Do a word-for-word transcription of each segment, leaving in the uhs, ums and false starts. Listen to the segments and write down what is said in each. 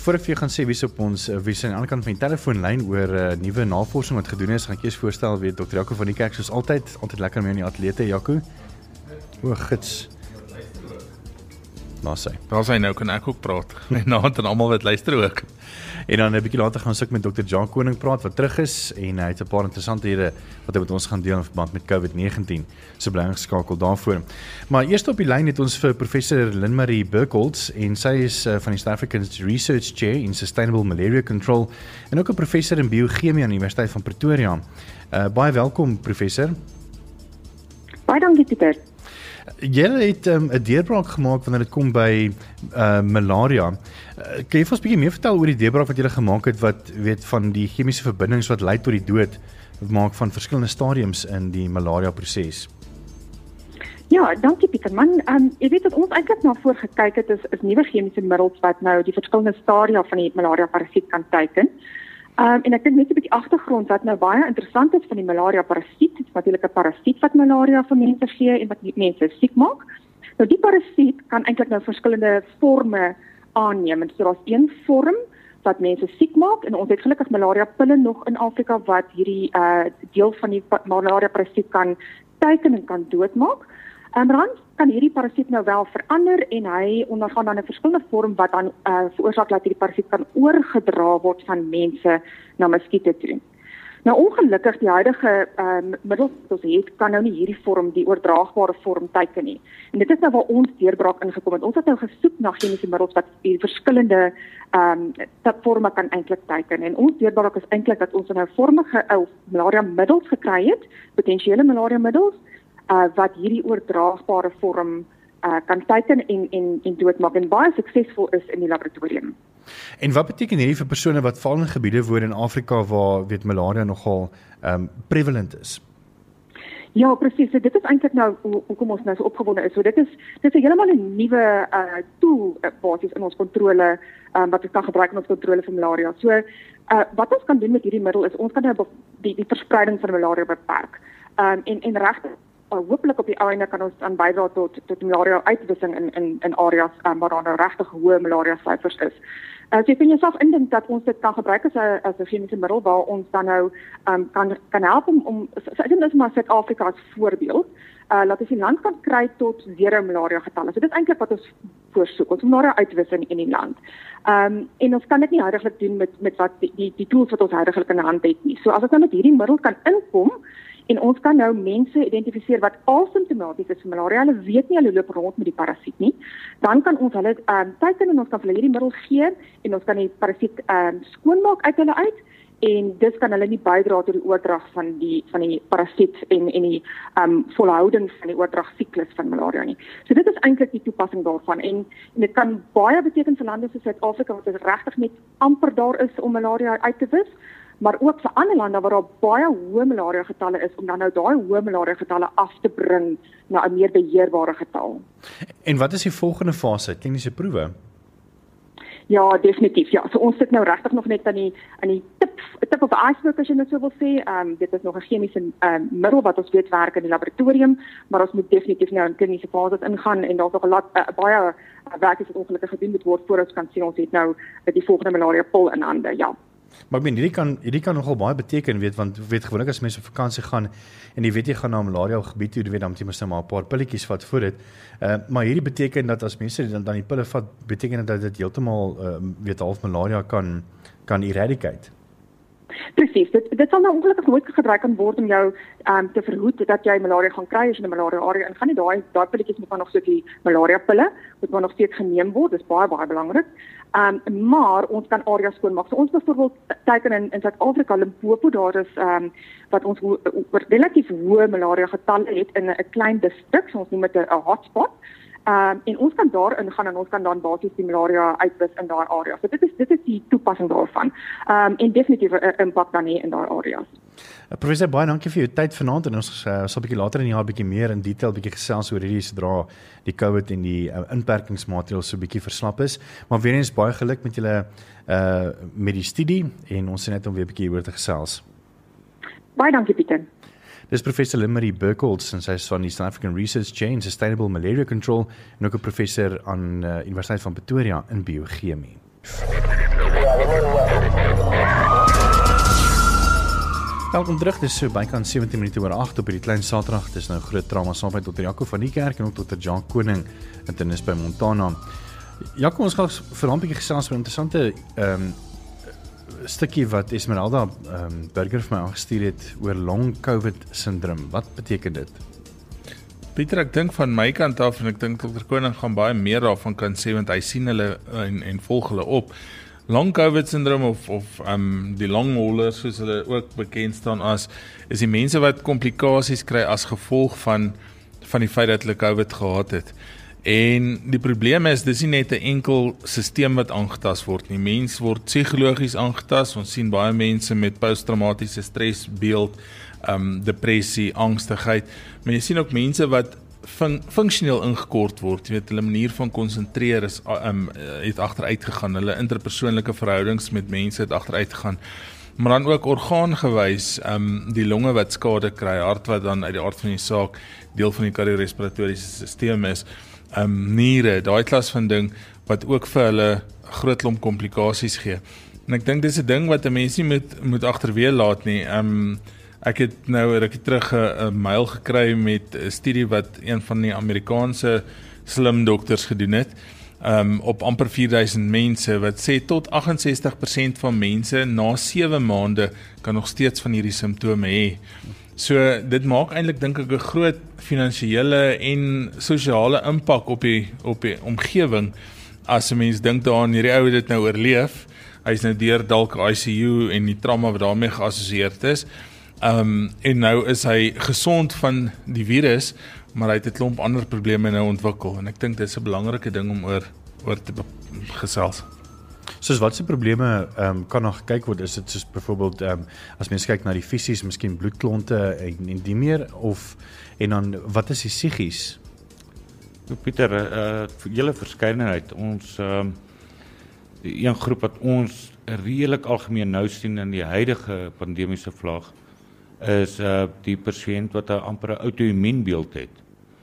voordat ek vir jou gaan sê wie is op ons uh, wie is aan die ander kant van die telefoonlyn oor uh, nuwe navorsing wat gedoen is, gaan ek eers voorstel weet dokter Jaco van die kerk soos altyd, altyd lekker mee in die atlete Jaco. O, gits. Daar sy. Daar sy nou kan ek ook praat. En nou en almal wat luister ook. En dan 'n bietjie later gaan ons ook met dokter Jan Koning praat wat terug is en hy het 'n paar interessanthede wat hy met ons gaan deel in verband met COVID negentien. So bly ingeskakel daarvoor. Maar eers op die lyn het ons vir professor Lynn-Marie Burkholz en sy is uh, van die South African Research Chair in Sustainable Malaria Control en ook 'n professor in biochemie aan die Universiteit van Pretoria. Uh, baie welkom professor. Baie dankie Pieter. Julle het 'n um, deurbraak gemaak wanneer dit kom by uh, malaria. Uh, kan jy vir ons 'n bietjie meer vertel oor die deurbraak wat julle gemaak het wat weet van die chemiese verbindings wat lei tot die dood maak van verskillende stadiums in die malaria proses? Ja, dankie Pieter. Man, um, jy weet dat ons eintlik na voor gekyk het is, is nuwe chemiese middels wat nou die verskillende stadia van die malaria parasiet kan teiken. Um, en ek dink net 'n bietjie agtergrond wat nou baie interessant is van die malaria parasiet. Dit is natuurlik 'n parasiet wat malaria vir mense gee en wat mense siek maak. Nou die parasiet kan eintlik nou verskillende forme aanneem. En so daar's een vorm wat mense siek maak en ons het gelukkig malaria pille nog in Afrika wat hierdie uh, deel van die malaria parasiet kan teiken en kan doodmaak. En dan kan hierdie parasiet nou wel verander en hy ondergaan dan 'n verskillende vorm wat dan uh, veroorsaak dat hierdie parasiet kan oorgedra word van mense na muskiete toe. Nou ongelukkig die huidige um, middels wat ons het kan nou nie hierdie vorm, die oordraagbare vorm teiken nie. En dit is nou waar ons deurbraak ingekom het. Ons het nou gesoek na chemiese middels wat die verskillende um, vorme kan eintlik teiken. En ons deurbraak is eintlik dat ons nou vormige ou malaria middels gekry het, potensiële malaria middels Uh, wat hierdie oordraagbare vorm uh, kan teiken en, en, en doodmaak en baie suksesvol is in die laboratorium. En wat beteken hierdie vir persone wat veral in gebiede woon in Afrika waar weet malaria nogal um, prevalent is? Ja, presies. So dit is eintlik nou hoe, hoekom ons nou so opgewonde is. So dit is dit is heeltemal 'n nuwe uh, tool uh, basis in ons kontrole um, wat ons kan gebruik in ons kontrole vir malaria. So uh, wat ons kan doen met hierdie middel is ons kan nou die die verspreiding van malaria beperk. Um, en en regtig hopelik op die einde kan ons dan bydra tot tot malaria uitwissing in in in areas um, waar daar nou regtig hoë malaria syfers is. Uh, so jy kan jouself indink dat ons dit kan gebruik as 'n as 'n chemiese middel waar ons dan nou um, kan kan help om om so dit is maar Suid-Afrika as voorbeeld. Uh, laat ons die land kan kry tot zero malaria getalle. So dit is eintlik wat ons voorsoek. Ons malaria uitwissing in die land. Um, en ons kan dit nie huidigelik doen met met wat die die, die tools wat ons huidigelik in die hand het nie. So as ons nou met hierdie middel kan inkom en ons kan nou mense identifiseer wat asymptomaties is vir malaria, hulle weet nie hulle loop rond met die parasiet nie, dan kan ons hulle um, teiken en ons kan hulle hierdie middel gee en ons kan die parasiet um, skoonmaak uit hulle uit en dis kan hulle nie bydra tot die oordrag van die van die parasiet en en die um, volhouding van die oordragsiklus van malaria nie. So dit is eintlik die toepassing daarvan en, en dit kan baie beteken vir lande soos Suid-Afrika wat regtig net amper daar is om malaria uit te wis, maar ook vir ander lande waar daar baie hoë malaria getalle is om dan nou daai hoë malaria getalle af te bring na 'n meer beheerbare getal. En wat is die volgende fase? Kliniese proewe? Ja, definitief. Ja, so ons sit nou regtig nog net aan die aan die tip tip of iceberg as jy net so wil sê. Ehm um, dit is nog 'n chemiese um, middel wat ons weet werk in die laboratorium, maar ons moet definitief nou in kliniese fases ingaan en daar's nog 'n lot uh, baie uh, werk wat ongelukkig gedoen moet word voor ons kan sien ons het nou uh, die volgende malaria pil in hande. Ja. Maar ek meen, hierdie kan hierdie kan nogal baie beteken, weet, want weet gewoonlik as mense op vakansie gaan en jy weet jy gaan na 'n malaria gebied toe, jy weet dan moet jy mos nou maar 'n paar pilletjies vat voor dit. Uh, maar hierdie beteken dat as mense dan dan die pille vat, beteken dit dat dit heeltemal uh, weet half malaria kan kan eradicate. Presies, dit dit sal nou ongelukkig nooit gebruik kan word om jou um, te verhoed dat jy malaria gaan kry as jy in 'n malaria area ingaan nie. Daai daai pilletjies moet dan nog so die malaria pille moet maar nog steeds geneem word. Dis baie baie belangrik. Um, maar ons kan areas skoonmaak. So ons byvoorbeeld teiken in in Suid-Afrika, Limpopo, daar is um, wat ons ho relatief hoë malaria getalle het in 'n klein distrik, so ons noem dit 'n hotspot. Um, en ons kan daar ingaan en ons kan dan basies die malaria uitwis in daai area. So dit is dit is die toepassing daarvan. Um, en definitief 'n impak dan hier in daai areas. Uh, Professor, baie dankie vir jou tyd vanaand en ons uh, sal 'n bietjie later in die jaar 'n bietjie meer in detail bietjie gesels oor hierdie sodra die COVID en die uh, inperkingsmaatreëls so 'n bietjie verslap is. Maar weer eens baie geluk met julle uh, met die studie en ons sien net om weer 'n bietjie hieroor te gesels. Baie dankie Pieter. Dis professor Lynn-Marie Burkholz en sy is van die South African Research Chair in Sustainable Malaria Control en ook 'n professor aan uh, Universiteit van Pretoria in biochemie. Welkom terug, dis so bykans sewentien minute oor agt op hierdie klein Saterdag. Dis nou groot trauma saam met dokter Jaco van die kerk en ook dokter John Koning internis by Montana. Jaco, ons gaan vir 'n bietjie gesels oor 'n interessante um, stukkie wat Esmeralda um, Burger vir my aangestuur het oor long COVID syndroom. Wat beteken dit? Pieter, ek dink van my kant af en ek dink dokter Koning gaan baie meer daarvan kan sê want hy sien hulle en, en volg hulle op. Long COVID syndroom of, of um, die long haulers, soos hulle ook bekend staan as, is die mense wat komplikasies kry as gevolg van, van die feit dat hulle COVID gehad het. En die probleem is, dis nie net 'n enkel sisteem wat aangetast word nie. Mens word psigologies aangetast. Ons sien baie mense met posttraumatiese stresbeeld, um, depressie, angstigheid. Maar jy sien ook mense wat fun funksioneel ingekort word. Jy weet, hulle manier van konsentreer is um, het agteruit gegaan. Hulle interpersoonlike verhoudings met mense het agteruit gegaan. Maar dan ook orgaangewys, um, die longe wat skade kry, hart wat dan uit die aard van die saak deel van die kardiorespiratoriese stelsel is. Um, niere, daai klas van ding, wat ook vir hulle groot klomp komplikasies gee. En ek dink dis 'n ding wat 'n mens nie moet, moet agterweë laat nie. Um, ek het nou rukkie terug 'n mail gekry met 'n studie wat een van die Amerikaanse slim dokters gedoen het, um, op amper vier duisend mense, wat sê tot agt en sestig persent van mense na sewe maande kan nog steeds van hierdie simptome hê. So dit maak eintlik dink ek 'n groot finansiële en sosiale impak op die op die omgewing as 'n mens dink daaraan hierdie ou het dit nou oorleef. Hy's nou deur dalk I C U en die trauma wat daarmee geassosieerd is. Um, en nou is hy gesond van die virus, maar hy het 'n klomp ander probleme nou ontwikkel en ek dink dit is 'n belangrike ding om oor oor te gesels. Soos wat se probleme um, kan nog gekyk word, is dit soos byvoorbeeld um, as mens kyk na die fisies, miskien bloedklonte en, en die meer, of en dan wat is die psigies? Pieter, uh, vir julle verskeidenheid, ons um, die een groep wat ons redelik algemeen nou sien in die huidige pandemiese vlaag is uh, die pasiënt wat 'n amper 'n auto-immuunbeeld het.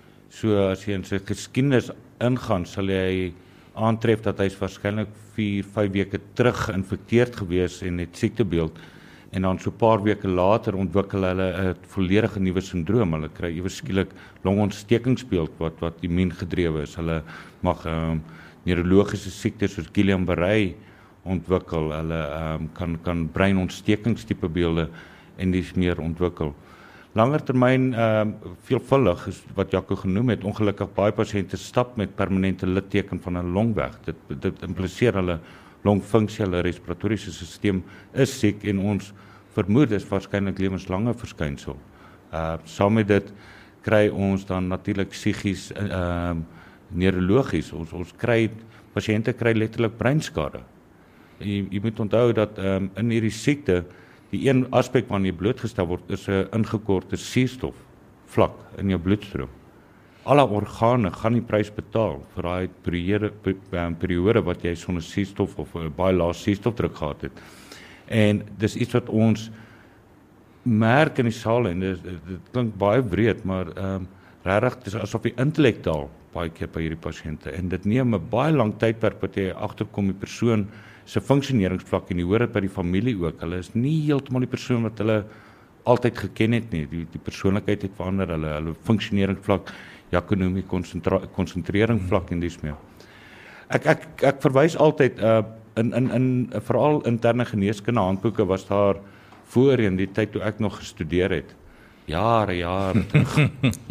So as jy in sy geskiedenis ingaan, sal jy aantref dat hy is waarskynlik vier, vyf weke terug geïnfekteerd gewees en het siektebeeld. En dan so 'n paar weke later ontwikkel hulle 'n volledige nuwe sindroom. Hulle kry ewe skielik longontstekingsbeeld wat wat immuungedrewe is. Hulle mag um, neurologiese siektes soos Guillain-Barré ontwikkel. Hulle um, kan kan breinontstekingsstipe beelde en dis meer ontwikkel. Langer termyn um, veelvuldig is wat Jaco genoem het. Ongelukkig baie pasiënte stap met permanente litteken van 'n long weg. Dit dit impliseer hulle longfunksie, hulle respiratoriese stelsel is siek en ons vermoed is waarskynlik lewenslange verskynsel. Uh saam met dit kry ons dan natuurlik psigies uh neurologies. Ons ons kry pasiënte kry letterlik breinskade. Jy, jy moet onthou dat um, in hierdie siekte die een aspek waarna jy blootgestel word is 'n ingekorte suurstof vlak in jou bloedstroom. Alle organe gaan die prys betaal vir daai periode, periode wat jy sonder suurstof of 'n baie lae suurstofdruk gehad het. En dis iets wat ons merk in die saal en dit, dit klink baie breed, maar ehm um, regtig dis asof jy intellektueel baie keer by hierdie pasiënte en dit neem 'n baie lang tydperk wat jy agterkom die persoon se funksioneringsvlak en jy hoor dit by die familie ook. Hulle is nie heeltemal die persoon wat hulle altyd geken het nie. Die die persoonlikheid het verander, hulle hulle funksioneringsvlak, ekonomie, konsentreringsvlak en dis meer. Ek ek ek verwys altyd uh in in in veral interne geneeskunde handboeke was daar voorheen die tyd toe ek nog gestudeer het. Jare, jare terug.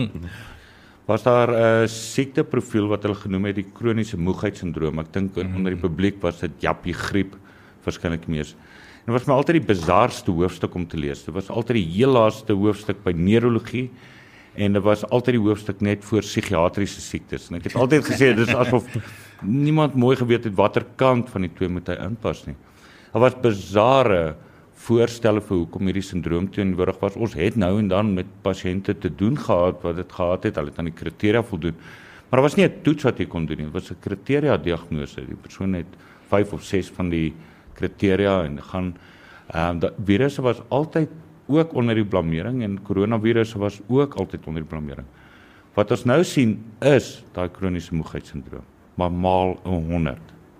Was daar 'n uh, siekteprofiel wat hulle genoem het die kroniese moegheidssindroom. Ek dink mm-hmm. onder die publiek was dit jappie griep verskynlik mees. En dit was my altyd die bizarste hoofstuk om te lees. Dit was altyd die heel laaste hoofstuk by neurologie en dit was altyd die hoofstuk net voor psigiatriese siektes. En ek het altyd gesê dis asof niemand mooi geweet het watter kant van die twee moet hy inpas nie. Daar was bizarre voorstelle vir hoekom hierdie sindroom teenwoordig was. Ons het nou en dan met pasiënte te doen gehad wat dit gehad het, hulle het aan die kriteria voldoen. Maar daar was nie 'n toets wat jy kon doen nie, dit was 'n kriteria diagnose. Die persoon het vyf of ses van die kriteria en gaan ehm um, virusse was altyd ook onder die blamering en koronavirusse was ook altyd onder die blamering. Wat ons nou sien is daai kroniese moegheidssindroom, maar maal honderd.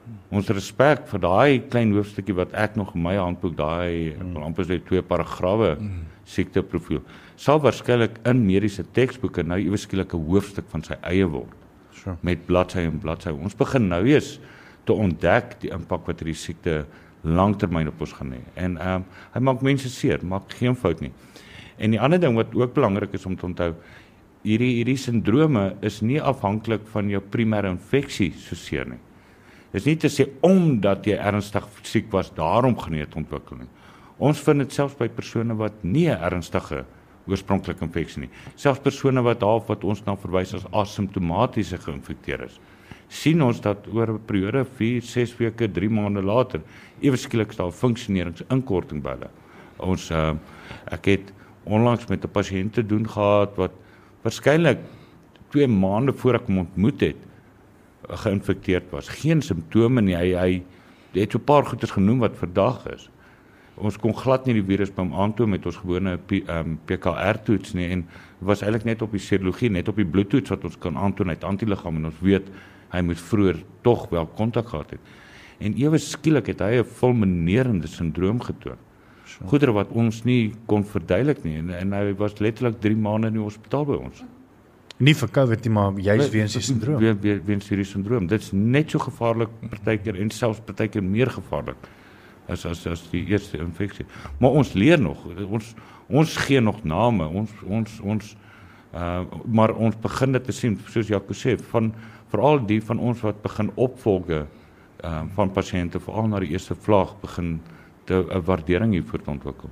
Ons respek vir daai klein hoofstukkie wat ek nog in my handboek, daai mm. amper sê twee paragrawe mm. siekteprofiel, sal waarskynlik in mediese teksboeke nou ewe skielik 'n hoofstuk van sy eie word. Sure. Met bladsy en bladsy. Ons begin nou eers te ontdek die impak wat hierdie siekte langtermyn op ons gaan hê. En um, hy maak mense seer, maak geen fout nie. En die ander ding wat ook belangrik is om te onthou, hierdie hierdie sindrome is nie afhanklik van jou primêre infeksie so seer nie. Dit is nie te sê omdat jy ernstig siek was, daarom gaan jy dit ontwikkel nie. Ons vind dit selfs by persone wat nie 'n ernstige oorspronklike infeksie nie. Selfs persone wat half wat ons na verwys as asymptomatiese geïnfekteer is. Sien ons dat oor 'n periode vier, ses weke, drie maande later, ewe skielik is daar 'n funksioneringsinkorting by hulle. Ons uh, ek het onlangs met 'n pasiënt te doen gehad wat waarskynlik twee maande voor ek hom ontmoet het, geïnfekteerd was. Geen simptome nie. Hy, hy het so 'n paar goeters genoem wat verdag is. Ons kon glad nie die virus by hom aantoon met ons gewone um, P K R-toets nie, en het was eintlik net op die serologie, net op die bloedtoets wat ons kan aantoon uit antiliggame, en ons weet, hy moet vroeër tog wel kontak gehad het. En ewe skielik het hy 'n fulminerende sindroom getoon. Sure. Goedere wat ons nie kon verduidelik nie, en, en hy was letterlik drie maande in die hospitaal by ons. Nie vir COVID nie, maar juist weens die sindroom. We, we, weens die sindroom. Dit is net so gevaarlik partykeer, en selfs partykeer meer gevaarlik as, as, as die eerste infeksie. Maar ons leer nog, ons, ons gee nog name, ons, ons, ons, uh, maar ons begin dit te sien, soos Jaco sê, van, veral die van ons wat begin opvolge uh, van pasiënte, veral na die eerste vlaag, begin 'n waardering hiervoor te ontwikkel.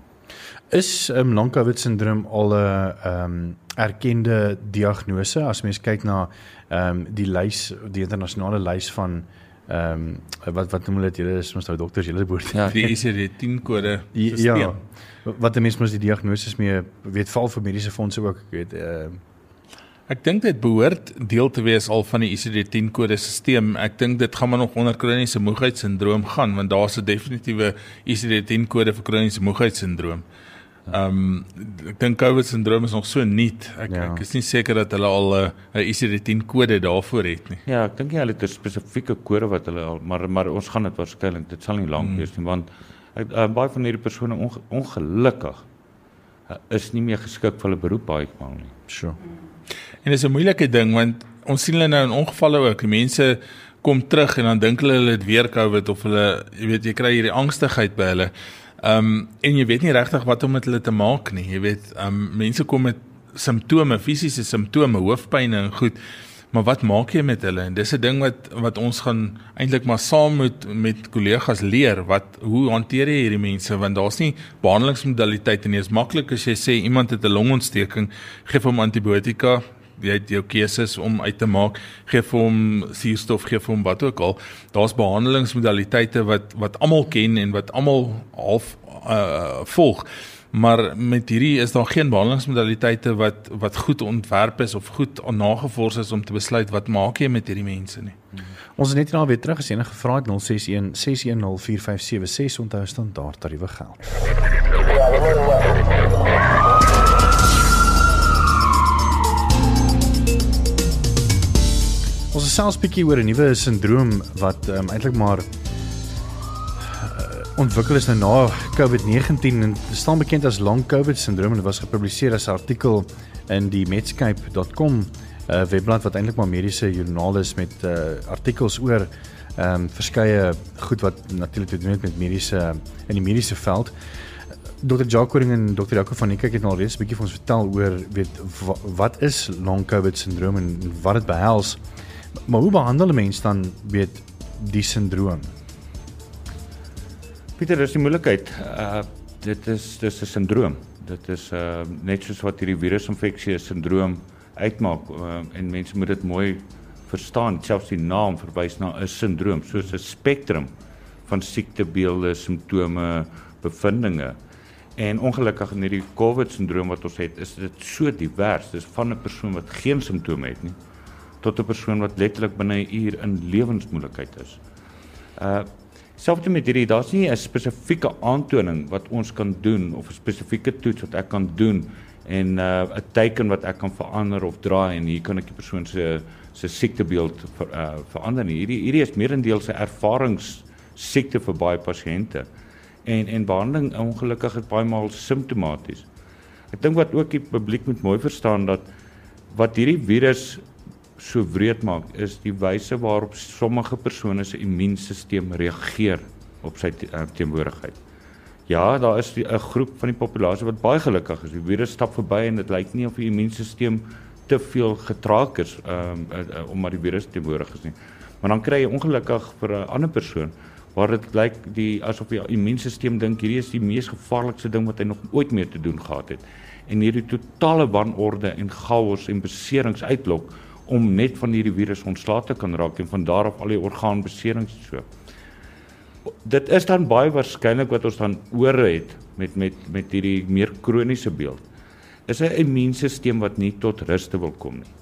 Is um, long COVID syndroom al 'n um, erkende diagnose as mens kyk na um, die lys, die internasionale lys van um, wat wat noem hulle dit, julle is mos nou dokters, julle behoort. Ja, die I C D tien kode sisteem. Ja, wat 'n mens mos die diagnoses mee weet, val vir mediese fondse ook, weet uh, Ek dink dit behoort deel te wees al van die I C D tien kode sisteem. Ek dink dit gaan maar nog onder kroniese moegheidssindroom gaan, want daar's 'n definitiewe I C D tien kode vir kroniese moegheidssindroom. Ehm um, ek dink COVID syndroom is nog so nuut. Ek, ja. ek is nie seker dat hulle al 'n uh, I C D tien kode daarvoor het nie. Ja, ek dink nie hulle het 'n spesifieke kode wat hulle al, maar maar ons gaan dit waarskynlik, dit sal nie lank hmm. wees nie, want ek, uh, baie van hierdie persone onge, ongelukkig uh, is nie meer geskik vir hulle beroep baie keer nie. Sure. En dit is 'n moeilike ding, want ons sien hulle nou in ongevalle ook. Die mense kom terug en dan dink hulle hulle het weer COVID, of hulle, jy weet, jy kry hierdie angstigheid by hulle. Um, en jy weet nie regtig wat om met hulle te maak nie. Jy weet, um, mense kom met simptome, fisiese simptome, hoofpyn en goed, maar wat maak jy met hulle? En dis 'n ding wat wat ons gaan eintlik maar saam moet met kollegas leer. Wat hoe hanteer jy hierdie mense? Want daar's nie behandelingsmodaliteite nie. Dit is maklik as jy sê iemand het 'n longontsteking, gee hom antibiotika. Jy het jou keuses om uit te maak, gee vir hom suurstof, gee vir hom wat ook al. Daar's behandelingsmodaliteite wat wat almal ken en wat almal half uh, volg. Maar met hierdie is daar geen behandelingsmodaliteite wat wat goed ontwerp is of goed nagevors is om te besluit wat maak jy met hierdie mense nie. Hmm. Ons is net hierna weer terug, as enige gevra het nul ses een ses een nul vier vyf sewe ses, onthou standaard tariewe geld. Ons is selfs bietjie oor 'n nuwe syndroom wat um, eintlik maar uh, ontwikkel is nou na COVID negentien, en dit staan bekend as long COVID syndroom, en dit was gepubliseer as 'n artikel in die medscape dot com uh, webblad wat eintlik maar mediese joernaal is met uh, artikels oor um, verskeie goed wat natuurlik te doen het met mediese in die mediese veld. Dokter Jacques Koring en Dokter Jaco van Niekerk het nou reeds 'n bietjie vir ons vertel oor weet wat is long COVID syndroom en wat dit behels. Maar hoe behandel 'n mens dan weet die syndroom? Pieter, dis die moeilikheid. Uh, dit is dis 'n syndroom. Dit is uh, net soos wat hierdie virusinfeksie 'n syndroom uitmaak, uh, en mense moet dit mooi verstaan. Selfs die naam verwys na 'n syndroom, soos 'n spektrum van siektebeelde, simptome, bevindinge. En ongelukkig in hierdie COVID-syndroom wat ons het, is dit so divers. Dis van 'n persoon wat geen simptome het nie, tot 'n persoon wat letterlik binne 'n uur in lewensmoeilikheid is. Uh, selfs met hierdie, daar's nie 'n spesifieke aantoning wat ons kan doen, of 'n spesifieke toets wat ek kan doen, en 'n uh, teken wat ek kan verander of draai en hier kan ek die persoon se se siektebeeld ver, uh, verander nie. Hierdie hierdie is meerendeels 'n ervaringssiekte vir baie pasiënte. En en behandeling ongelukkig is baie maal simptomaties. Ek dink wat ook die publiek moet mooi verstaan dat wat hierdie virus so wreed maak is die wyse waarop sommige persone se immuunstelsel reageer op sy te, uh, teenwoordigheid. Ja, daar is 'n groep van die populasie wat baie gelukkig is. Die virus stap verby en dit lyk nie of die immuunstelsel te veel getraak is um, uh, uh, omdat die virus teenwoordig is nie. Maar dan kry jy ongelukkig vir 'n ander persoon waar dit lyk die asof die immuunstelsel dink hierdie is die mees gevaarlikste ding wat hy nog ooit mee te doen gehad het. En hierdie totale wanorde en chaos en beserings uitlok om net van hierdie virus ontslae te kan raak en van daar af al die orgaanbeserings so. Dit is dan baie waarskynlik wat ons dan oor het met met met hierdie meer kroniese beeld. Is 'n immuunstelsel wat nie tot ruste wil kom nie.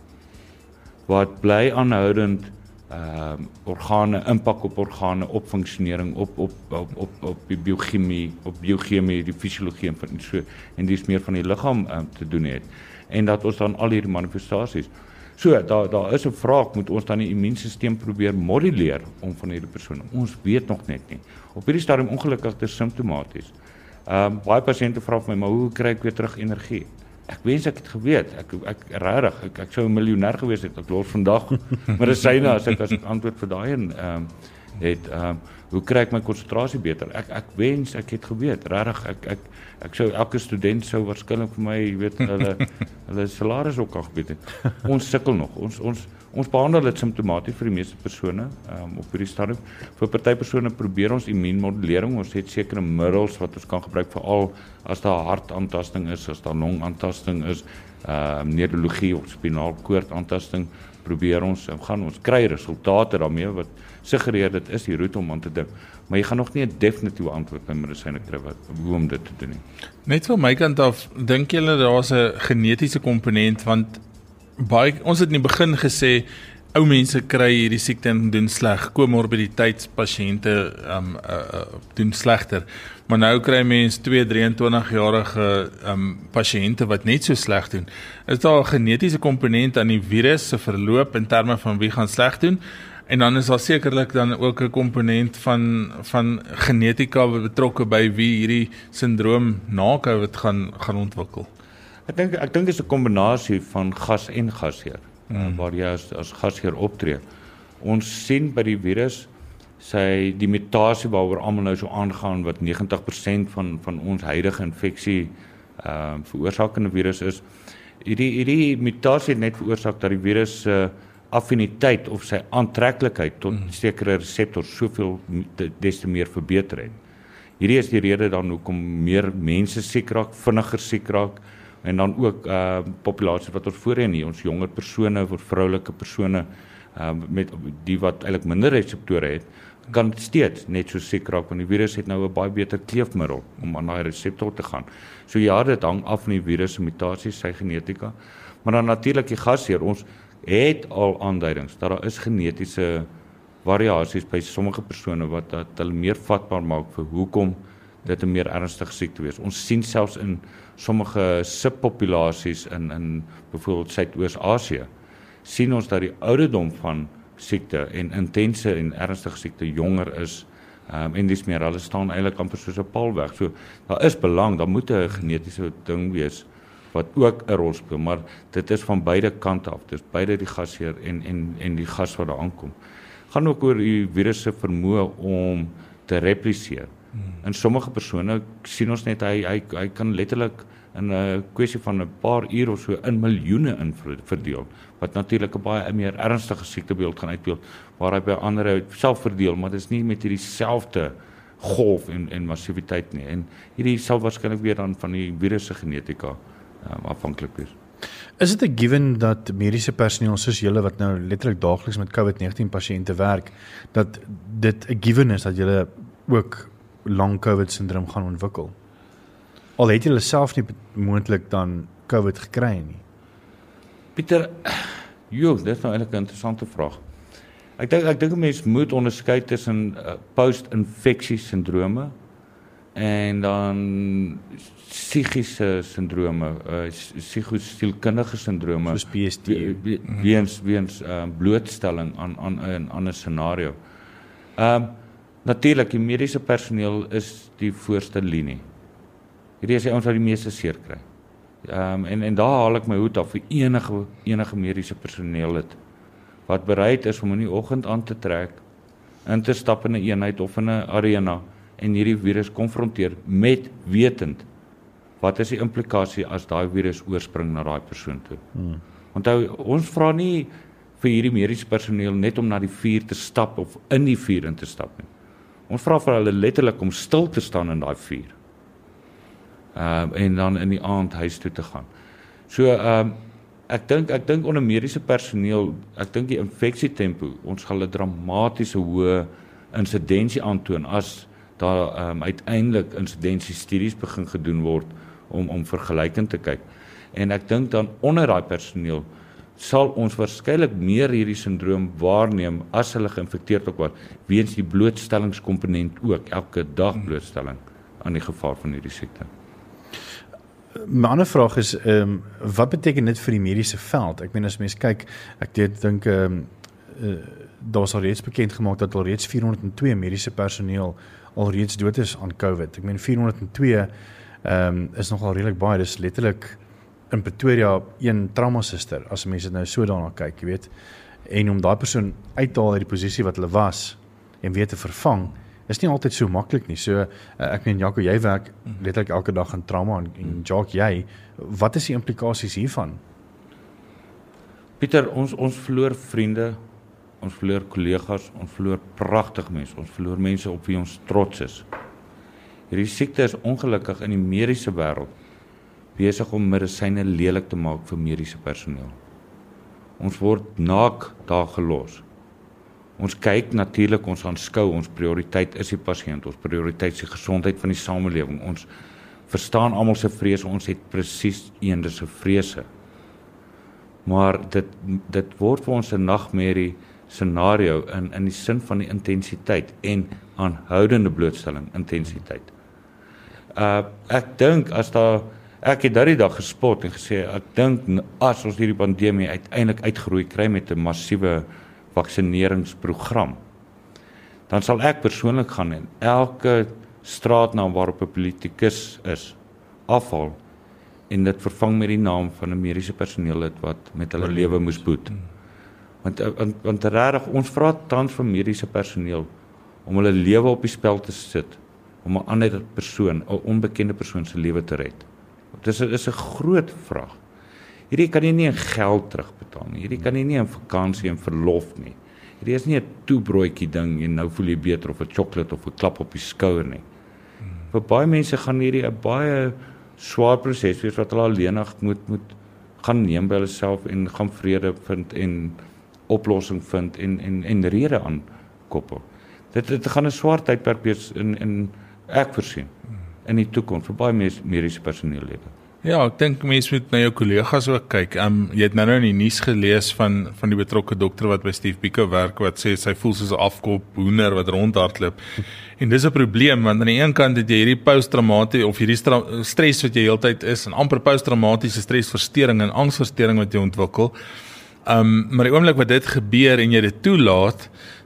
Wat bly aanhoudend ehm um, organe impak op organe, op funksionering, op op op op op die biochemie, op biochemie, die fisiologie en van so en dis meer van die liggaam um, te doen het. En dat ons dan al hierdie manifestasies. So daar daar is 'n vraag, moet ons dan die immuunstelsel probeer moduleer om van hierdie persone. Ons weet nog net nie. Op hierdie stadium ongelukkig dis simptomaties. Ehm um, baie pasiënte vra vir my, maar hoe kry ek weer terug energie? Ek wens ek het geweet. Ek ek regtig, ek ek sou 'n miljonair gewees het. Ek los vandag medisyne as ek as ek antwoord vir daai en ehm um, het ehm um, hoe kry ek my konsentrasie beter? Ek ek wens ek het geweet. Regtig, ek ek ek sou elke student sou waarskynlik vir my, jy weet, hulle hulle salaris ook al gebied het. Ons sukkel nog. Ons ons ons behandel dit simptomaties vir die meeste persone ehm um, op hierdie stadium. Vir party persone probeer ons immuunmodulering. Ons het sekere middels wat ons kan gebruik veral as daar hartaantasting is, as daar longaantasting is, ehm uh, neurologie of spinalkoord aantasting, probeer ons en gaan ons kry resultate daarmee wat suggereer dit is die roete om aan te dink. Maar jy gaan nog nie 'n definitiewe antwoord by medisyne kry wat hoe om dit te doen nie. Net van my kant af, dink julle daar's 'n genetiese komponent want baie ons het in die begin gesê ou mense kry hierdie siekte en doen sleg, komorbiditeitspasiënte um, uh, uh, doen slegter. Maar nou kry mense twee drieëntwintig jarige um, pasiënte wat net so sleg doen. Is daar 'n genetiese komponent aan die virus se verloop in terme van wie gaan sleg doen? En dan is daar sekerlik dan ook 'n komponent van van genetika betrokke by wie hierdie sindroom na COVID gaan gaan ontwikkel. Ek dink ek dink dit is 'n kombinasie van gas en gasheer. Hmm. Waar jy as as gasheer optree. Ons sien by die virus sy die mutasie waaroor almal nou so aangaan wat negentig persent van van ons huidige infeksie ehm uh, veroorsakende virus is. Hierdie hierdie mutasie het net veroorsaak dat die virus se uh, affiniteit of sy aantreklikheid tot hmm. sekere reseptors soveel des te meer verbeter het. Hierdie is die rede dan hoekom meer mense siek raak, vinniger siek raak en dan ook uh populasies wat ons voorheen nie, ons jonger persone of vroulike persone uh, met die wat eintlik minder reseptore het, kan steeds net so siek raak want die virus het nou 'n baie beter kleefmiddel om aan daai reseptor te gaan. So ja, dit hang af van die virus se mutasies, sy genetika, maar dan natuurlik die gasheer. Ons het al aanduidings dat daar is genetiese variasies by sommige persone wat dat hulle meer vatbaar maak vir hoekom dit 'n meer ernstige siekte wees. Ons sien selfs in sommige subpopulasies in in byvoorbeeld Suidoos-Asië sien ons dat die ouderdom van siekte en intense en ernstige siekte jonger is um, en dis meer hulle staan eintlik amper soos 'n paal weg. So daar is belang, daar moet 'n genetiese ding wees wat ook 'n rol speel, maar dit is van beide kante af. Dis beide die gasheer en en en die gas wat daar aankom. Gaan ook oor die virus se vermoë om te repliseer. Hmm. In sommige persone sien ons net hy hy hy kan letterlik in 'n kwessie van 'n paar ure of so in miljoene in verdeel, wat natuurlik 'n baie meer ernstige siektebeeld gaan uitbeeld, waar hy by ander self verdeel, maar dit is nie met hierdie selfde golf en en massiwiteit nie. En hierdie sal waarskynlik weer dan van die virus se genetika um, afhanklik wees. Is dit 'n given dat mediese personeel soos julle wat nou letterlik daagliks met COVID negentien pasiënte werk, dat dit 'n given is dat julle ook long COVID syndroom gaan ontwikkel? Al het julle self nie moontlik dan COVID gekry nie. Pieter, joh, dit is nou eintlik 'n interessante vraag. Ek dink ek dink 'n mens moet onderskei tussen uh, post-infeksie sindrome en dan psigiese sindrome, uh, psigosielkundige sindrome, soos P S T U, weens weens uh, blootstelling aan aan 'n ander scenario. Um, Natuurlik, die mediese personeel is die voorste linie. Hierdie is die ouens wat die meeste seer kry. Um, en en daar haal ek my hoed af vir enige enige mediese personeel het wat bereid is om in die oggend aan te trek, in te stap in 'n eenheid of in 'n arena en hierdie virus konfronteer met wetend wat is die implikasie as daai virus oorspring na daai persoon toe. Hmm. Onthou, ons vra nie vir hierdie mediese personeel net om na die vuur te stap of in die vuur in te stap nie. Ons vra vir hulle letterlik om stil te staan in daai vuur. Uh, en dan in die aand huis toe te gaan. So, um, ek dink ek dink onder mediese personeel, ek dink die infeksietempo, ons gaan 'n dramatiese hoë insidensie aantoon as daar um, uiteindelik insidensiestudies begin gedoen word om om vergelykend te kyk. En ek dink dan onder daai personeel sal ons waarskynlik meer hierdie sindroom waarneem as hulle geïnfekteerd ook word, weens die blootstellingskomponent ook, elke dag blootstelling aan die gevaar van hierdie siekte. My ander vraag is, um, wat beteken dit vir die mediese veld? Ek meen as mens kyk, ek dink, um, uh, daar is al reeds bekend gemaak dat al reeds vierhonderd en twee mediese personeel al reeds dood is aan COVID. Ek meen vierhonderd en twee um, is nogal redelik baie, dis letterlik in Pretoria een traumasuster, as mense dit nou so daarna kyk, jy weet, en om daai persoon uit te haal uit die posisie wat hulle was, en weer te vervang, is nie altyd so maklik nie. So, uh, ek meen, Jaco, jy werk letterlik elke dag in trauma, en, en Jacques, jy, wat is die implikasies hiervan? Pieter, ons, ons verloor vriende, ons verloor kollegas, ons verloor pragtig mense, ons verloor mense op wie ons trots is. Hierdie siekte is ongelukkig in die mediese wêreld besig om medisyne lelik te maak vir mediese personeel. Ons word naak daar gelos. Ons kyk natuurlik, ons aanskou, ons prioriteit is die pasiënt, ons prioriteit is die gesondheid van die samelewing. Ons verstaan almal se vrese, ons het presies eende se vrese. Maar dit dit word vir ons 'n nagmerrie scenario in in die sin van die intensiteit en aanhoudende blootstelling intensiteit. Uh ek dink as daar Ek het daardie dag gespot en gesê, ek dink as ons hierdie pandemie uiteindelik uitgeroei kry met 'n massiewe vaksineringsprogram, dan sal ek persoonlik gaan en elke straatnaam waarop 'n politikus is, afhaal en dit vervang met die naam van 'n mediese personeel wat met hulle lewe moes boet. Want, want, want regtig, ons vra tans van mediese personeel om hulle lewe op die spel te sit, om 'n ander persoon, 'n onbekende persoon se lewe te red. Dit is 'n groot vraag. Hierdie kan jy nie in geld terugbetaal nie. Hierdie kan jy nie in vakansie en verlof nie. Hierdie is nie 'n toebroodjie ding en nou voel jy beter of 'n sjokolade of 'n klap op die skouer nie. Hmm. Vir baie mense gaan hierdie 'n baie swaar proses wees wat hulle alleenig moet moet gaan neem by hulle self en gaan vrede vind en oplossing vind en en en rede aankoppel. Dit dit gaan 'n swaar tydperk wees in in ek voorsien. In die toekoms vir baie mediese personeel lewe. Ja, ek dink mense moet na jou kollegas ook kyk. Um, jy het nou nou in die nuus gelees van van die betrokke dokter wat by Steve Biko werk wat sê sy voel soos 'n afkop hoender wat rondhardloop. En dis 'n probleem want aan die een kant het jy hierdie posttraumatiese of hierdie stres wat jy heeltyd is en amper posttraumatiese stresversteuring en angsversteuring wat jy ontwikkel. Um, maar die oomblik wat dit gebeur en jy dit toelaat,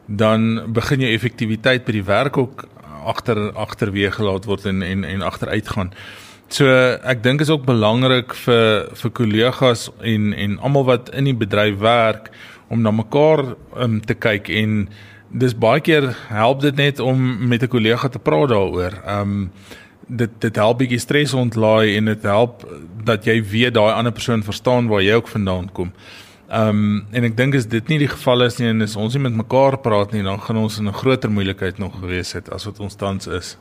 dan begin jou effektiwiteit by die werk ook agter agterweë gelaat word en en en agteruit gaan. So ek dink is ook belangrik vir vir kollegas en en almal wat in die bedryf werk om na mekaar um, te kyk en dis baie keer help dit net om met 'n kollega te praat daaroor. Um dit dit help bietjie stres ontlaai en dit help dat jy weet daai ander persoon verstaan waar jy ook vandaan kom. Um, en ek dink as dit nie die geval is nie en as ons nie met mekaar praat nie, dan gaan ons in 'n groter moeilikheid nog gewees het as wat ons tans is.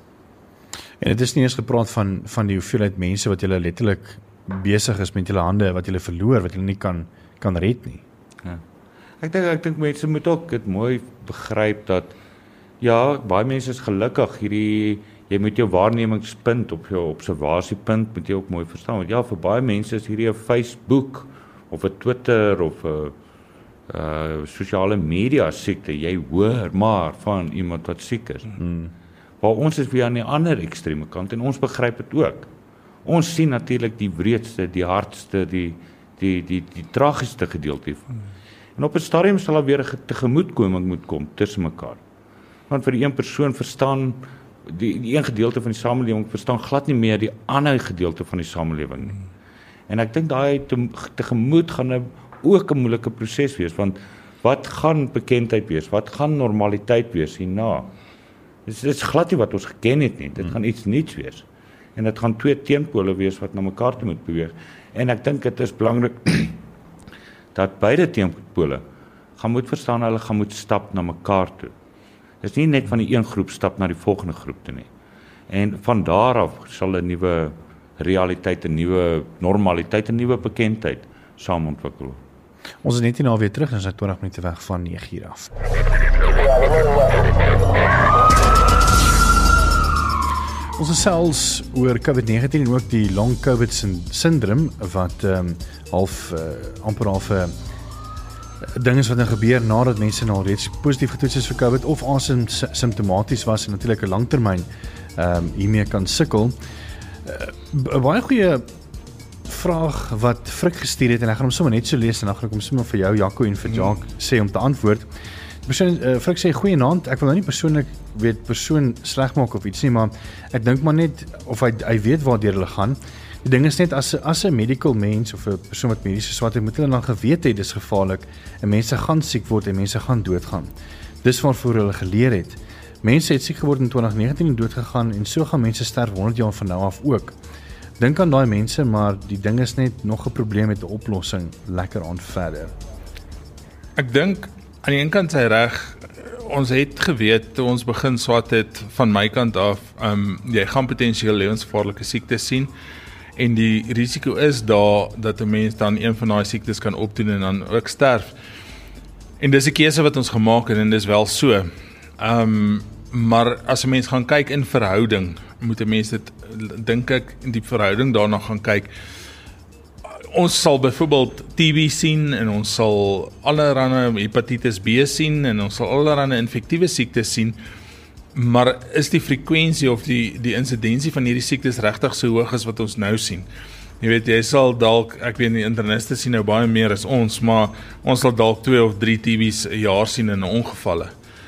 En dit is nie eens gepraat van van die hoeveelheid mense wat julle letterlik besig is met julle hande, wat julle verloor, wat julle nie kan kan red nie. Ja. Ek dink ek dink mense moet ook dit mooi begryp dat ja, baie mense is gelukkig hierdie jy moet jou waarnemingspunt op jou observasiepunt moet jy ook mooi verstaan. Want ja, vir baie mense is hierdie 'n Facebook of 'n Twitter of 'n uh, sosiale media siekte, jy hoor maar van iemand wat siek is. Hmm. waar ons is weer aan die ander ekstreme kant en ons begryp dit ook. Ons sien natuurlik die wreedste, die hardste, die die die die tragiesste gedeelte van. En op 'n stadium sal daar weer 'n tegemoetkoming moet kom tussen mekaar. Want vir die een persoon verstaan die die een gedeelte van die samelewing verstaan glad nie meer die ander gedeelte van die samelewing nie. En ek dink daai te, tegemoet gaan 'n ook 'n moeilike proses wees, want wat gaan bekendheid wees? Wat gaan normaliteit wees hierna? Dit is, dit is glad nie wat ons geken het nie. Dit gaan iets nuuts wees. En dit gaan twee teenpole wees wat na mekaar toe moet beweeg. En ek dink dit is belangrik dat beide teenpole gaan moet verstaan, hulle gaan moet stap na mekaar toe. Dit is nie net van die een groep stap na die volgende groep toe nie. En van daar af sal 'n nuwe realiteit, 'n nuwe normaliteit, 'n nuwe bekendheid saam ontwikkel. Ons is net hier nou weer terug, ons is twintig minute weg van nege uur af. Ons gesels oor COVID negentien en ook die long COVID syndroom wat um, half uh, amper half 'n uh, ding is wat dan gebeur nadat mense nou reeds positief getoets is vir COVID of asymptomaties was en natuurlik 'n langtermyn um, hiermee kan sukkel. 'n uh, Baie goeie vraag wat Frik gestuur het en ek gaan hom sommer net so lees en dan gaan ek hom sommer vir jou Jaco en vir Jacques sê om te antwoord. Persoon, uh, Frik sê goeienaand, ek wil nou nie persoonlik weet persoon sleg maak of iets nie, maar ek dink maar net of hy hy weet waartoe hulle gaan. Die ding is net as as 'n medical mens of 'n persoon wat mediese swart het, moet hulle dan geweet het dis gevaarlik en mense gaan siek word en mense gaan doodgaan. Dis waarvoor hulle geleer het. Mense het siek geword in twintig negentien en dood gegaan en so gaan mense sterf honderd jaar van nou af ook. Dink aan daai mense, maar die ding is net nog 'n probleem met 'n oplossing lekker aan verder. Ek dink aan die een kant sy reg, ons het geweet toe ons begin swat het van my kant af, um, jy gaan potensieel lewensgevaarlike siektes sien en die risiko is daar dat 'n mens dan een van daai siektes kan opdoen en dan ook sterf. En dis 'n keuse wat ons gemaak het en dis wel so. Um, maar as 'n mens gaan kyk in verhouding, moet 'n mens dit dink ek in die verhouding daarna gaan kyk. Ons sal byvoorbeeld T B sien en ons sal allerlei hepatitis B sien en ons sal allerlei infektiewe siektes sien, maar is die frekwensie of die die insidensie van hierdie siektes regtig so hoog as wat ons nou sien? Jy weet, jy sal dalk, ek weet nie, interniste sien nou baie meer as ons, maar ons sal dalk twee of drie T B's 'n jaar sien in ongevalle.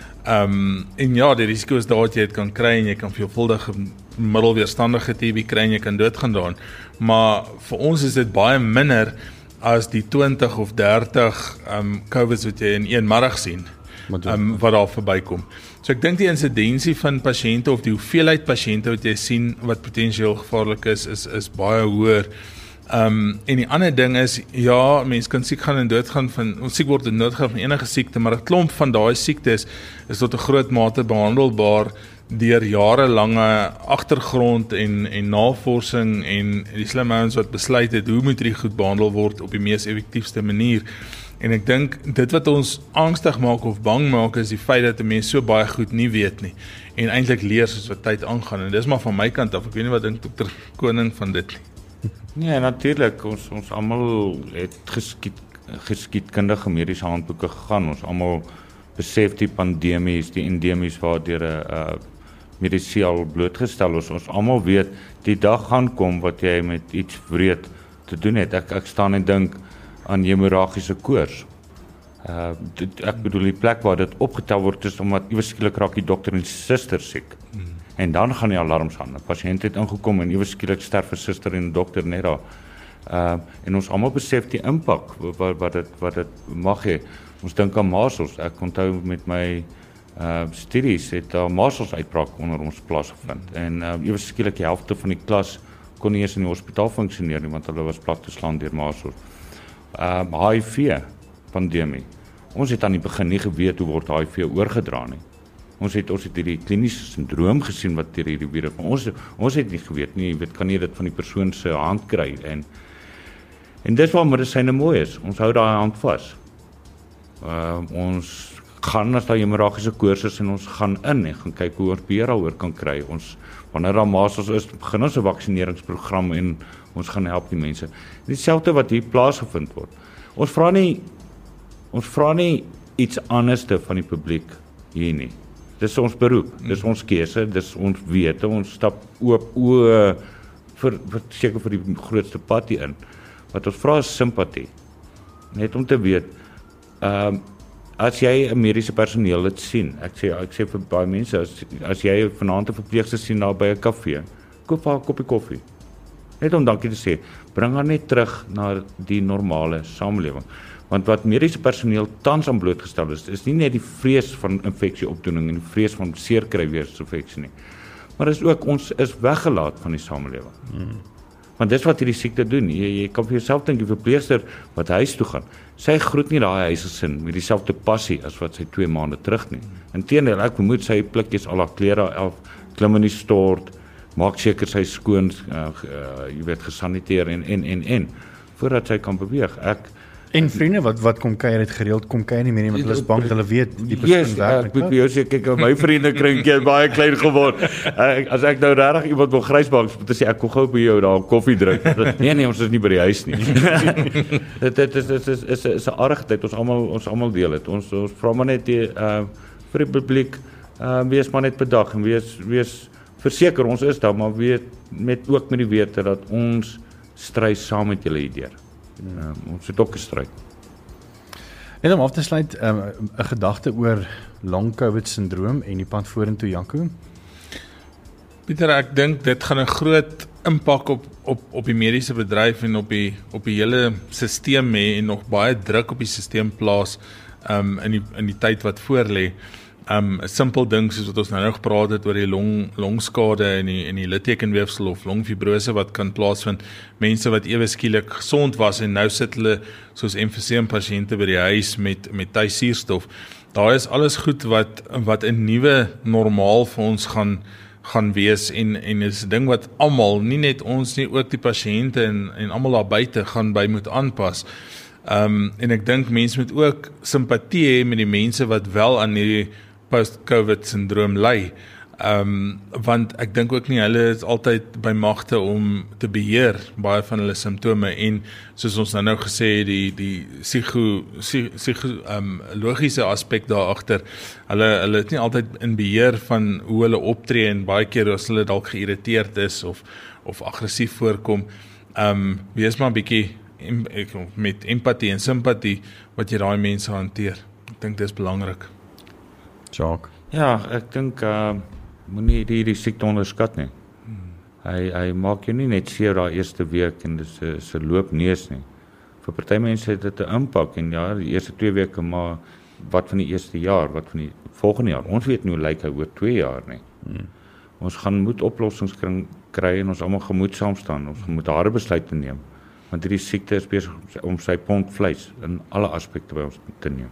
Um, en ja, die risiko is daar dat jy dit kan kry en jy kan veelvuldige middelweerstandige T B kry en jy kan doodgaan daaraan. Maar vir ons is dit baie minder as die twintig of dertig um, COVIDs wat jy in een middag sien, um, wat daar verbykom. So ek dink die insidensie van pasiënte of die hoeveelheid pasiënte wat jy sien wat potensieel gevaarlik is, is, is baie hoër. Um, en die ander ding is, ja, mense kan siek gaan en doodgaan van, ons siek word en doodgaan van enige siekte, maar 'n klomp van daai siektes is tot 'n groot mate behandelbaar deur jarelange agtergrond en en navorsing en die slim ouens wat besluit het hoe moet hierdie goed behandel word op die mees effektiefste manier. En ek dink dit wat ons angstig maak of bang maak is die feit dat 'n mens so baie goed nie weet nie en eintlik leer soos wat tyd aangaan. En dis maar van my kant af, ek weet nie wat dink dokter Koning van dit nie. Nee, natuurlik, ons ons almal het geskied geskiedkundige mediese handboeke gegaan. Ons almal besef die pandemies, die endemies waardeur 'n uh, medisyne al blootgestel is. Ons almal weet die dag gaan kom wat jy met iets wreed te doen het. Ek ek staan en dink aan hemorragiese koors. Uh dit, ek bedoel die plek waar dit opgetel word is omdat iewers skielik raak die dokter en suster siek. Hmm. En dan gaan die alarms aan. 'n Pasiënt het ingekom en iewers skielik sterf 'n suster en 'n dokter net daar. Uh en ons almal besef die impak wat wat dit wat dit mag hê. Ons dink aan Marsels. Ek onthou met my uh studies het daar Marsels uitbraak onder ons plaasgevind. En uh iewers skielik die helfte van die klas kon nie eens in die hospitaal funksioneer nie want hulle was plat geslaan deur Marsels. Uh H I V pandemie. Ons het aan die begin nie geweet hoe word H I V oorgedra nie. Ons het ons het hierdie kliniese sindroom gesien wat deur hierdie virus. Ons ons het nie geweet nie, jy weet kan jy dit van die persoon se hand kry en en dis waar medisyne mooi is. Ons hou daai hand vas. Uh ons gaan as daar hemorragiese koors is en ons gaan in en gaan kyk hoe ons beheer daaroor kan kry. Ons wanneer daar Marsels is, begin ons 'n vaksineringsprogram en ons gaan help die mense. Dieselfde wat hier plaasgevind word. Ons vra nie ons vra nie iets anderste van die publiek hier nie. Dis ons beroep, dis ons keuse, dis ons wete, ons stap oop o vir, vir seker vir die grootste pad hier in. Wat ons vra is simpatie. Net om te weet, ehm um, as jy 'n mediese personeel dit sien, ek sê ek sê vir baie mense, as, as jy vanaand 'n verpleegster sien daar by 'n kafee, koop haar 'n koppie koffie. Net om dankie te sê, bring haar net terug na die normale samelewing. Want wat mediese personeel tans aan blootgestel is, is nie net die vrees van infeksieopdoening en die vrees van seerkryweersinfeksie nie, maar is ook ons is weggelaat van die samelewing. Hmm. Want dis wat hierdie siekte doen. Jy, jy kan vir jouself dink, die verpleegster wat huis toe gaan, sy groet nie daai huisgesin met dieselfde passie as wat sy twee maande terug nie. Inteendeel, ek vermoed sy plikkies al haar klere af, klim in die stort, maak seker sy skoon, uh, uh, jy weet, gesaniteer en en en en voordat sy kan beweeg. Ek En vriende wat wat kom kuier het gereeld kom kuier nie meer nie, want hulle is bang dat hulle weet die persoon yes, werk. Ek moet vir jou sê, kyk, my vriende krinkie baie klein geword. Ek, as ek nou regtig iemand wil grysbank, moet ek sê ek kom gou by jou daar koffie drink. Nee nee, ons is nie by die huis nie. dit dit is is is is is 'n aardigheid. Ons almal ons almal deel dit. Ons ons vra maar net die uh vir die publiek, uh wees maar net bedag en wees wees verseker ons is daar, maar weet met ook met die wete dat ons stry saam met julle hierdeur. Um, ons het ook gestryd. Net om af te sluit, 'n um, gedagte oor long COVID syndroom en die pad vorentoe, Janko. Pieter, ek dink dit gaan 'n groot impak op op op die mediese bedryf en op die op die hele stelsel hê en nog baie druk op die stelsel plaas um in die in die tyd wat voorlê. Um 'n simpel ding soos wat ons nou nou gepraat het oor die long longskade en die en die littekenweefsel of longfibrose wat kan plaasvind. Mense wat ewe skielik gesond was en nou sit hulle soos emfyseem pasiënte by die huis met met tuissuurstof. Daar is alles goed wat wat 'n nuwe normaal vir ons gaan gaan wees en en is 'n ding wat almal, nie net ons nie, ook die pasiënte en en almal daar buite gaan by moet aanpas. Um en ek dink mense moet ook simpatie hê met die mense wat wel aan hierdie post-COVID syndroom ly. Um want ek dink ook nie hulle is altyd by magte om te beheer baie van hulle simptome en soos ons nou nou gesê die die psigo psigo um logiese aspek daar agter. Hulle hulle is nie altyd in beheer van hoe hulle optree en baie keer as hulle dalk geïrriteerd is of of aggressief voorkom. Um wees maar 'n bietjie met empatie en simpatie wat jy daai mense hanteer. Ek dink dit is belangrik. Jacques. Ja, ek dink uh, moenie die die siekte onderskat nie. Hmm. Hy hy maak jou nie net seer daai eerste week en dis 'n se loop neus nie. Vir party mense het dit 'n impak en ja, die eerste twee weke, maar wat van die eerste jaar, wat van die volgende jaar? Ons weet nie hoe lyk hy oor twee jaar nie. Hmm. Ons gaan moet oplossings kry en ons almal gemoed saam staan. Ons moet harde besluite neem. Want hierdie siekte is besig om sy pond vleis in alle aspekte by ons te neem.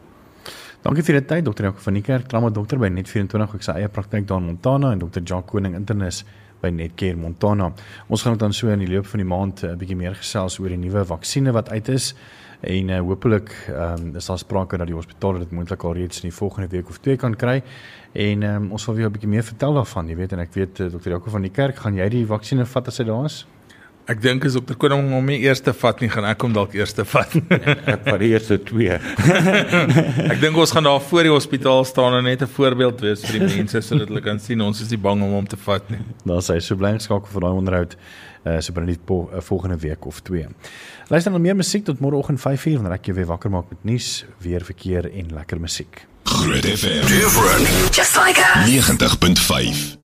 Dankie vir die tyd, dokter Janko van die Kerk, traumadokter by Net vyf en twintig, ek sy eie praktyk daar in Montana en dokter Jacques Koning, internis by Netcare Montana. Ons gaan dan so in die loop van die maand 'n bietjie meer gesels oor die nuwe vaksines wat uit is en uh, hopelik um, is daar sprake dat die hospitale dit moontlik al reeds in die volgende week of twee kan kry en um, ons sal weer 'n bietjie meer vertel daarvan, jy weet, en ek weet uh, dokter Janko van die Kerk, gaan jy die vaksines vat as hy daar is? Ek dink as dokter Koning hom nie eerste vat nie, gaan ek hom dalk eerste vat. Ek vat die eerste twee. Ek dink ons gaan daar voor die hospitaal staan en net 'n voorbeeld wees vir die mense sodat hulle kan sien ons is nie bang om hom te vat nie. Daar sê so bly geskakel vir daai onderhoud uh, so binne die po, uh, volgende week of twee. Luister dan meer musiek tot môreoggend vyf uur wanneer ek jou weer wakker maak met nuus, weer verkeer en lekker musiek. Groot F M. Different. Just like us. ninety point five